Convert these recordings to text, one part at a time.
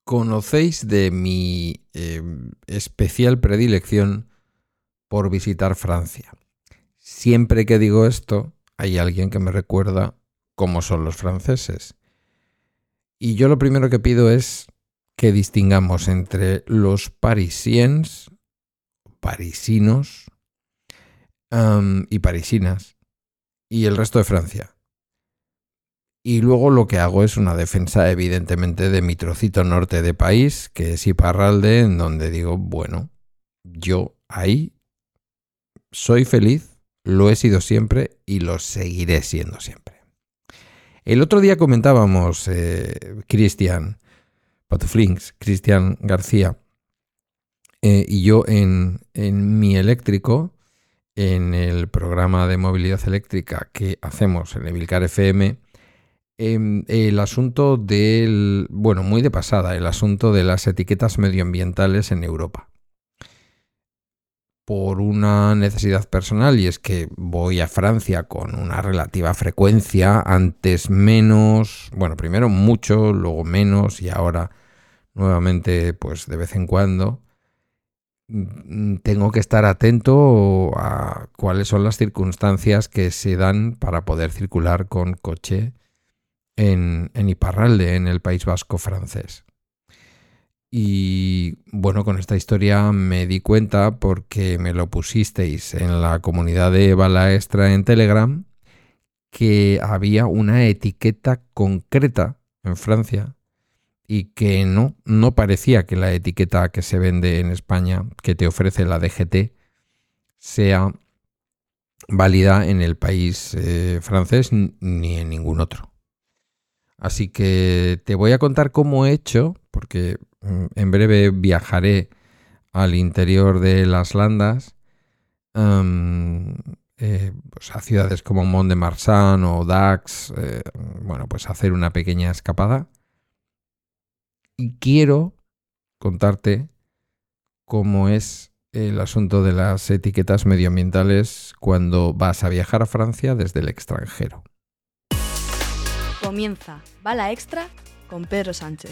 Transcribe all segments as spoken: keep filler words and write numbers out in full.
Conocéis de mi eh, especial predilección por visitar Francia. Siempre que digo esto, hay alguien que me recuerda cómo son los franceses. Y yo lo primero que pido es que distingamos entre los parisiens, parisinos um, y parisinas y el resto de Francia. Y luego lo que hago es una defensa, evidentemente, de mi trocito norte de país, que es Iparralde, en donde digo, bueno, yo ahí soy feliz, lo he sido siempre y lo seguiré siendo siempre. El otro día comentábamos, eh, Cristian Patuflinks, Cristian García, eh, y yo en, en Mi Eléctrico, en el programa de movilidad eléctrica que hacemos en Emilcar F M, Eh, el asunto del, bueno, muy de pasada, el asunto de las etiquetas medioambientales en Europa. Por una necesidad personal, y es que voy a Francia con una relativa frecuencia, antes menos, bueno, primero mucho, luego menos y ahora nuevamente pues de vez en cuando. Tengo que estar atento a cuáles son las circunstancias que se dan para poder circular con coche En, en Iparralde, en el País Vasco francés. Y bueno, con esta historia me di cuenta porque me lo pusisteis en la comunidad de Bala Extra en Telegram, que había una etiqueta concreta en Francia y que no, no parecía que la etiqueta que se vende en España, que te ofrece la D G T, sea válida en el país eh, francés ni en ningún otro. Así que te voy a contar cómo he hecho, porque en breve viajaré al interior de las Landas, um, eh, pues a ciudades como Mont-de-Marsan o Dax, eh, bueno, pues hacer una pequeña escapada. Y quiero contarte cómo es el asunto de las etiquetas medioambientales cuando vas a viajar a Francia desde el extranjero. Comienza Bala Extra con Pedro Sánchez.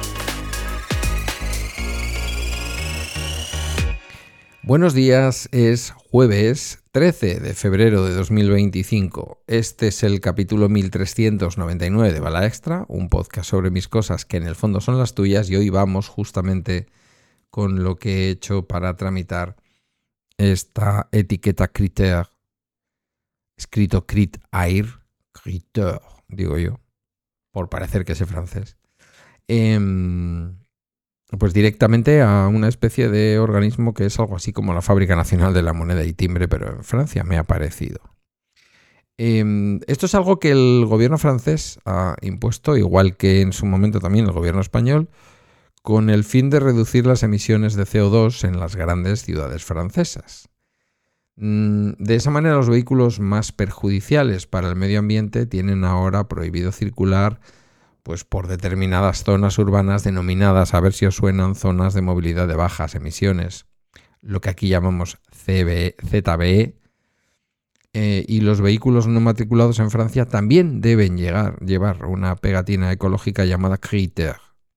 Buenos días, es jueves trece de febrero de dos mil veinticinco. Este es el capítulo mil trescientos noventa y nueve de Bala Extra, un podcast sobre mis cosas que en el fondo son las tuyas, y hoy vamos justamente con lo que he hecho para tramitar esta etiqueta Critère, escrito Crit-Air, Critère, digo yo, por parecer que sé francés, eh, pues directamente a una especie de organismo que es algo así como la Fábrica Nacional de la Moneda y Timbre, pero en Francia me ha parecido. Eh, esto es algo que el gobierno francés ha impuesto, igual que en su momento también el gobierno español, con el fin de reducir las emisiones de C O dos en las grandes ciudades francesas. De esa manera, los vehículos más perjudiciales para el medio ambiente tienen ahora prohibido circular pues, por determinadas zonas urbanas denominadas, a ver si os suenan, zonas de movilidad de bajas emisiones, lo que aquí llamamos Z B E, eh, y los vehículos no matriculados en Francia también deben llegar, llevar una pegatina ecológica llamada Critère.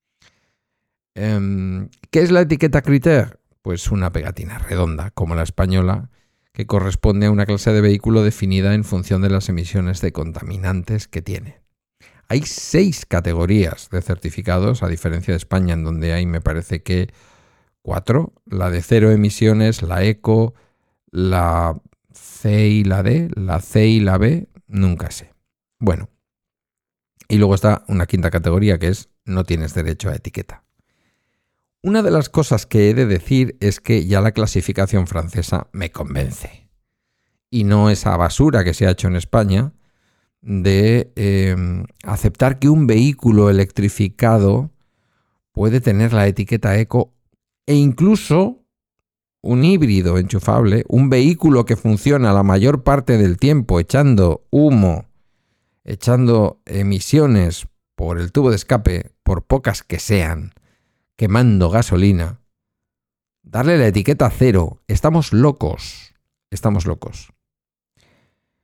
Eh, ¿Qué es la etiqueta Critère? Pues una pegatina redonda, como la española, que corresponde a una clase de vehículo definida en función de las emisiones de contaminantes que tiene. Hay seis categorías de certificados, a diferencia de España, en donde hay, me parece que cuatro: la de cero emisiones, la eco, la C y la D, la C y la B, nunca sé. Bueno, y luego está una quinta categoría, que es no tienes derecho a etiqueta. Una de las cosas que he de decir es que ya la clasificación francesa me convence. Y no esa basura que se ha hecho en España de eh, aceptar que un vehículo electrificado puede tener la etiqueta eco e incluso un híbrido enchufable, un vehículo que funciona la mayor parte del tiempo echando humo, echando emisiones por el tubo de escape, por pocas que sean, quemando gasolina, darle la etiqueta cero. Estamos locos, estamos locos.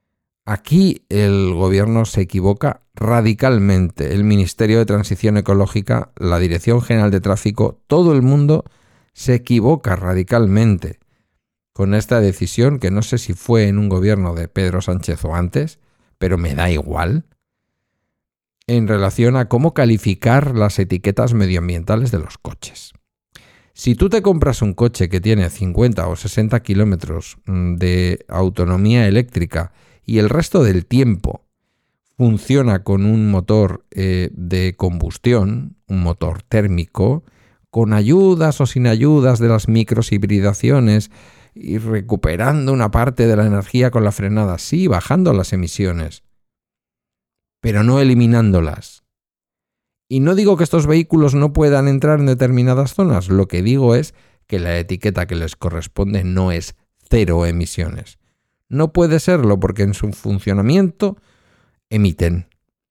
Aquí el gobierno se equivoca radicalmente. El Ministerio de Transición Ecológica, la Dirección General de Tráfico, todo el mundo se equivoca radicalmente con esta decisión, que no sé si fue en un gobierno de Pedro Sánchez o antes, pero me da igual, en relación a cómo calificar las etiquetas medioambientales de los coches. Si tú te compras un coche que tiene cincuenta o sesenta kilómetros de autonomía eléctrica y el resto del tiempo funciona con un motor eh, de combustión, un motor térmico, con ayudas o sin ayudas de las microhibridaciones y recuperando una parte de la energía con la frenada, sí, bajando las emisiones, pero no eliminándolas. Y no digo que estos vehículos no puedan entrar en determinadas zonas, lo que digo es que la etiqueta que les corresponde no es cero emisiones. No puede serlo porque en su funcionamiento emiten.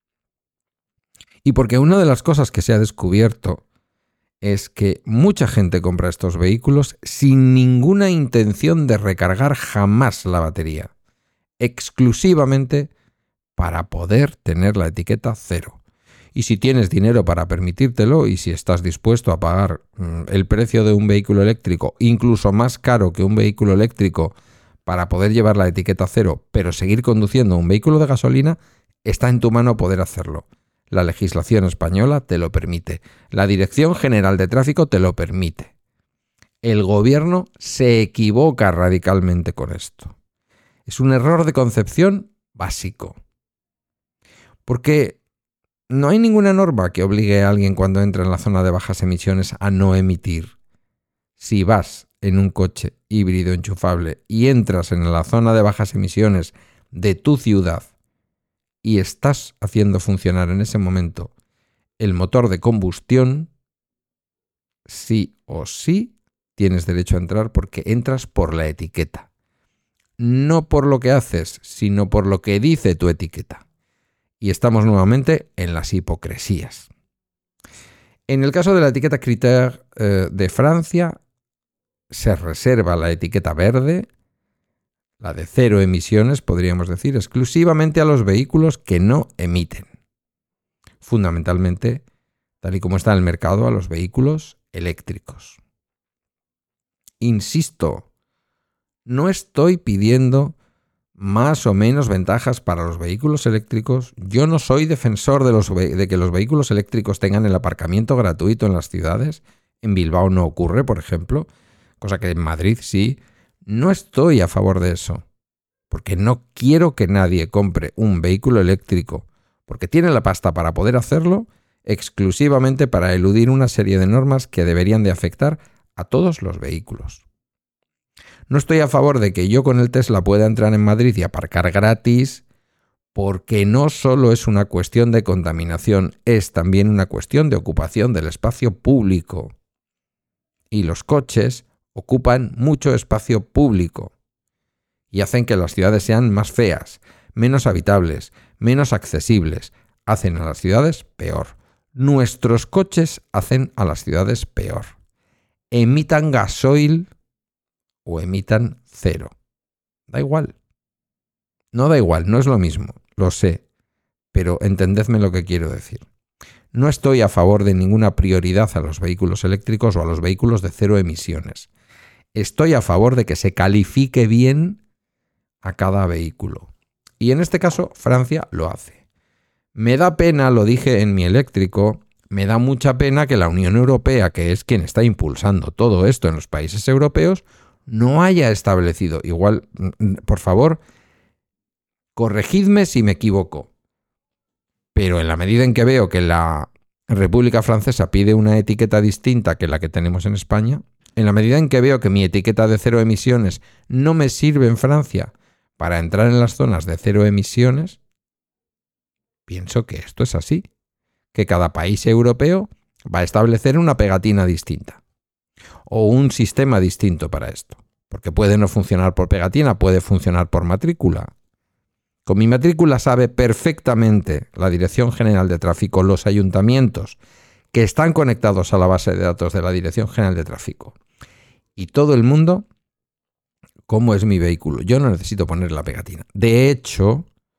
Y porque una de las cosas que se ha descubierto es que mucha gente compra estos vehículos sin ninguna intención de recargar jamás la batería, exclusivamente para poder tener la etiqueta cero. Y si tienes dinero para permitírtelo y si estás dispuesto a pagar mm, el precio de un vehículo eléctrico, incluso más caro que un vehículo eléctrico, para poder llevar la etiqueta cero, pero seguir conduciendo un vehículo de gasolina, está en tu mano poder hacerlo. La legislación española te lo permite. La Dirección General de Tráfico te lo permite. El gobierno se equivoca radicalmente con esto. Es un error de concepción básico. Porque no hay ninguna norma que obligue a alguien cuando entra en la zona de bajas emisiones a no emitir. Si vas en un coche híbrido enchufable y entras en la zona de bajas emisiones de tu ciudad y estás haciendo funcionar en ese momento el motor de combustión, sí o sí tienes derecho a entrar porque entras por la etiqueta. No por lo que haces, sino por lo que dice tu etiqueta. Y estamos nuevamente en las hipocresías. En el caso de la etiqueta Critère eh, de Francia, se reserva la etiqueta verde, la de cero emisiones, podríamos decir, exclusivamente a los vehículos que no emiten. Fundamentalmente, tal y como está el mercado, a los vehículos eléctricos. Insisto, no estoy pidiendo más o menos ventajas para los vehículos eléctricos. Yo no soy defensor de, los ve- de que los vehículos eléctricos tengan el aparcamiento gratuito en las ciudades. En Bilbao no ocurre, por ejemplo, cosa que en Madrid sí. No estoy a favor de eso, porque no quiero que nadie compre un vehículo eléctrico, porque tiene la pasta para poder hacerlo, exclusivamente para eludir una serie de normas que deberían de afectar a todos los vehículos. No estoy a favor de que yo con el Tesla pueda entrar en Madrid y aparcar gratis, porque no solo es una cuestión de contaminación, es también una cuestión de ocupación del espacio público. Y los coches ocupan mucho espacio público y hacen que las ciudades sean más feas, menos habitables, menos accesibles. Hacen a las ciudades peor. Nuestros coches hacen a las ciudades peor. Emitan gasoil o emitan cero. Da igual. No da igual, no es lo mismo, lo sé, pero entendedme lo que quiero decir. No estoy a favor de ninguna prioridad a los vehículos eléctricos o a los vehículos de cero emisiones. Estoy a favor de que se califique bien a cada vehículo. Y en este caso, Francia lo hace. Me da pena, lo dije en mi eléctrico, me da mucha pena que la Unión Europea, que es quien está impulsando todo esto en los países europeos, no haya establecido, igual, por favor, corregidme si me equivoco, pero en la medida en que veo que la República Francesa pide una etiqueta distinta que la que tenemos en España, en la medida en que veo que mi etiqueta de cero emisiones no me sirve en Francia para entrar en las zonas de cero emisiones, pienso que esto es así, que cada país europeo va a establecer una pegatina distinta o un sistema distinto para esto, porque puede no funcionar por pegatina, puede funcionar por matrícula. Con mi matrícula sabe perfectamente la Dirección General de Tráfico, los ayuntamientos que están conectados a la base de datos de la Dirección General de Tráfico y todo el mundo, cómo es mi vehículo. Yo no necesito poner la pegatina. De hecho,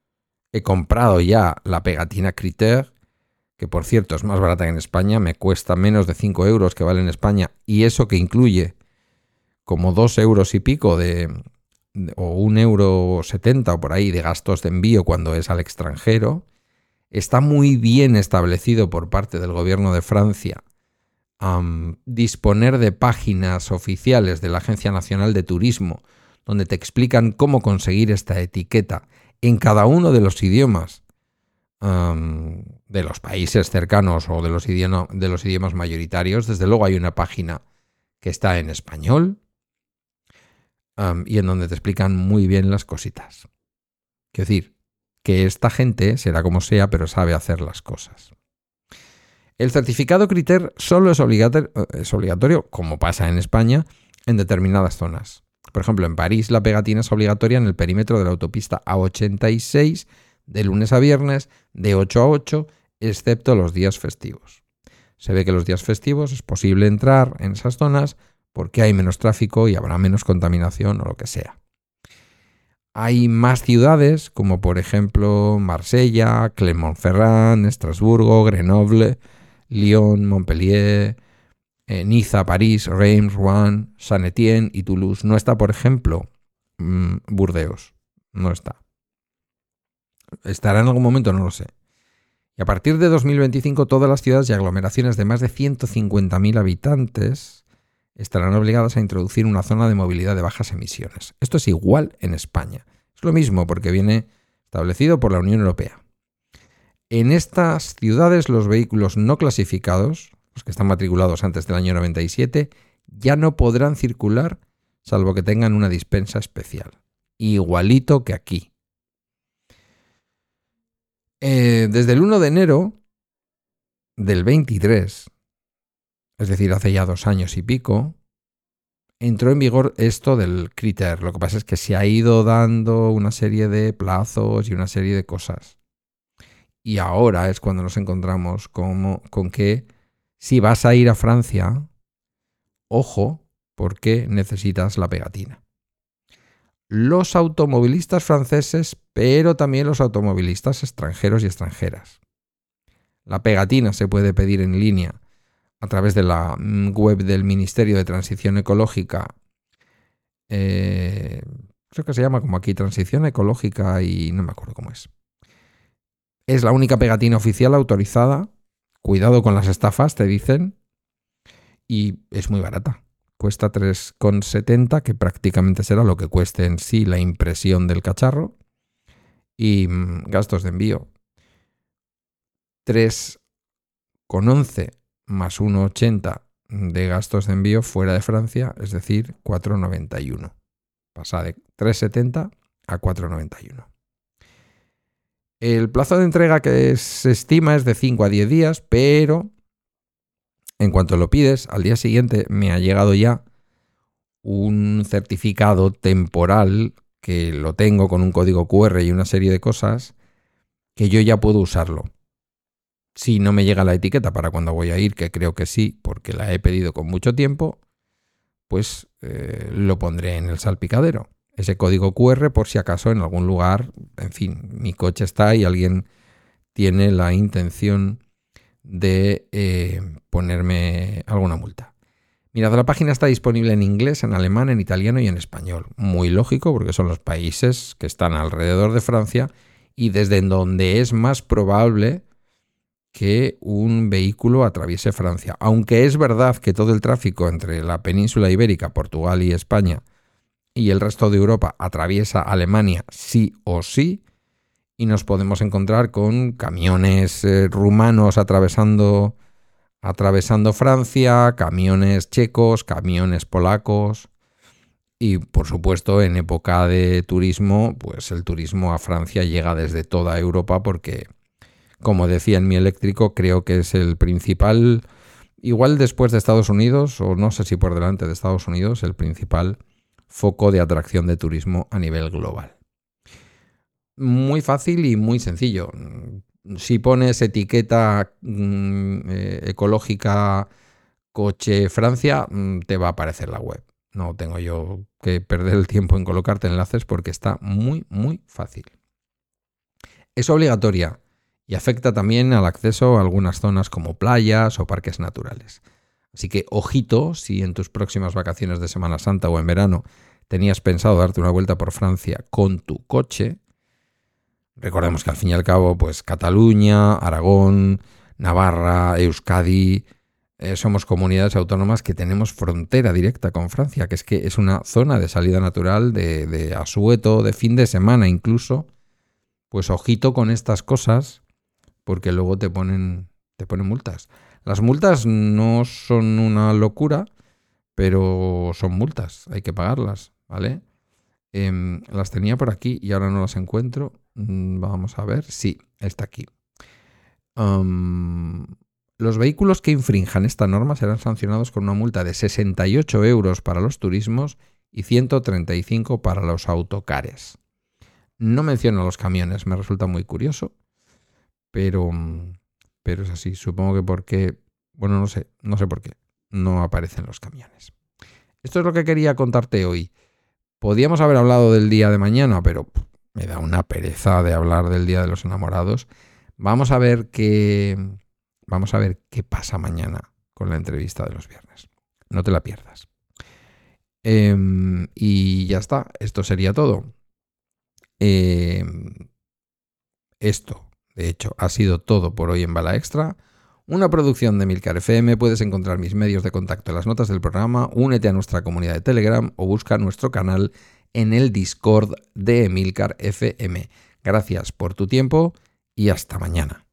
He comprado ya la pegatina Critère, que por cierto es más barata que en España, me cuesta menos de cinco euros que vale en España, y eso que incluye como dos euros y pico de, de o un euro setenta o por ahí de gastos de envío cuando es al extranjero. Está muy bien establecido por parte del gobierno de Francia um, disponer de páginas oficiales de la Agencia Nacional de Turismo donde te explican cómo conseguir esta etiqueta en cada uno de los idiomas um, de los países cercanos o de los, idioma, de los idiomas mayoritarios. Desde luego hay una página que está en español um, y en donde te explican muy bien las cositas. Quiero decir, que esta gente, será como sea, pero sabe hacer las cosas. El certificado Critère solo es obligatorio, es obligatorio, como pasa en España, en determinadas zonas. Por ejemplo, en París la pegatina es obligatoria en el perímetro de la autopista A ochenta y seis de lunes a viernes de ocho a ocho, excepto los días festivos. Se ve que los días festivos es posible entrar en esas zonas porque hay menos tráfico y habrá menos contaminación o lo que sea. Hay más ciudades, como por ejemplo Marsella, Clermont-Ferrand, Estrasburgo, Grenoble, Lyon, Montpellier, eh, Niza, París, Reims, Rouen, Saint-Étienne y Toulouse. No está, por ejemplo, mmm, Burdeos. No está. ¿Estará en algún momento? No lo sé. Y a partir de dos mil veinticinco, todas las ciudades y aglomeraciones de más de ciento cincuenta mil habitantes estarán obligadas a introducir una zona de movilidad de bajas emisiones. Esto es igual en España. Es lo mismo porque viene establecido por la Unión Europea. En estas ciudades los vehículos no clasificados, los que están matriculados antes del año noventa y siete, ya no podrán circular salvo que tengan una dispensa especial. Igualito que aquí. Eh, desde el uno de enero del veintitrés, es decir, hace ya dos años y pico, entró en vigor esto del Critère. Lo que pasa es que se ha ido dando una serie de plazos y una serie de cosas. Y ahora es cuando nos encontramos como, con que si vas a ir a Francia, ojo, porque necesitas la pegatina. Los automovilistas franceses, pero también los automovilistas extranjeros y extranjeras. La pegatina se puede pedir en línea a través de la web del Ministerio de Transición Ecológica. Eh, creo que se llama como aquí Transición Ecológica y no me acuerdo cómo es. Es la única pegatina oficial autorizada. Cuidado con las estafas, te dicen. Y es muy barata. Cuesta tres con setenta, que prácticamente será lo que cueste en sí la impresión del cacharro. Y mmm, gastos de envío. tres con once más uno con ochenta de gastos de envío fuera de Francia, es decir, cuatro con noventa y uno. Pasa de tres con setenta a cuatro con noventa y uno. El plazo de entrega que se estima es de cinco a diez días, pero en cuanto lo pides, al día siguiente me ha llegado ya un certificado temporal que lo tengo con un código cu erre y una serie de cosas que yo ya puedo usarlo. Si no me llega la etiqueta para cuando voy a ir, que creo que sí, porque la he pedido con mucho tiempo, pues eh, lo pondré en el salpicadero. Ese código cu erre por si acaso en algún lugar, en fin, mi coche está y alguien tiene la intención de eh, ponerme alguna multa. Mirad, la página está disponible en inglés, en alemán, en italiano y en español. Muy lógico porque son los países que están alrededor de Francia y desde donde es más probable que un vehículo atraviese Francia. Aunque es verdad que todo el tráfico entre la península ibérica, Portugal y España y el resto de Europa atraviesa Alemania sí o sí, y nos podemos encontrar con camiones eh, rumanos atravesando, atravesando Francia, camiones checos, camiones polacos y, por supuesto, en época de turismo, pues el turismo a Francia llega desde toda Europa porque, como decía en Mi Eléctrico, creo que es el principal, igual después de Estados Unidos, o no sé si por delante de Estados Unidos, el principal foco de atracción de turismo a nivel global. Muy fácil y muy sencillo. Si pones etiqueta mmm, eh, ecológica coche Francia, mmm, te va a aparecer la web. No tengo yo que perder el tiempo en colocarte enlaces porque está muy, muy fácil. Es obligatoria y afecta también al acceso a algunas zonas como playas o parques naturales. Así que ojito si en tus próximas vacaciones de Semana Santa o en verano tenías pensado darte una vuelta por Francia con tu coche. Recordemos que al fin y al cabo, pues Cataluña, Aragón, Navarra, Euskadi, eh, somos comunidades autónomas que tenemos frontera directa con Francia, que es que es una zona de salida natural, de, de asueto, de fin de semana incluso. Pues ojito con estas cosas, porque luego te ponen, te ponen multas. Las multas no son una locura, pero son multas, hay que pagarlas, ¿vale? Eh, las tenía por aquí y ahora no las encuentro. Vamos a ver. Sí, está aquí. Um, los vehículos que infrinjan esta norma serán sancionados con una multa de sesenta y ocho euros para los turismos y ciento treinta y cinco para los autocares. No menciona los camiones, me resulta muy curioso, pero, pero es así. Supongo que porque, bueno, no sé, no sé por qué no aparecen los camiones. Esto es lo que quería contarte hoy. Podíamos haber hablado del día de mañana, pero me da una pereza de hablar del Día de los Enamorados. Vamos a ver qué, vamos a ver qué pasa mañana con la entrevista de los viernes. No te la pierdas. Eh, y ya está, esto sería todo. Eh, esto, de hecho, ha sido todo por hoy en Bala Extra. Una producción de Emilcar F M. Puedes encontrar mis medios de contacto en las notas del programa, únete a nuestra comunidad de Telegram o busca nuestro canal en el Discord de Emilcar F M. Gracias por tu tiempo y hasta mañana.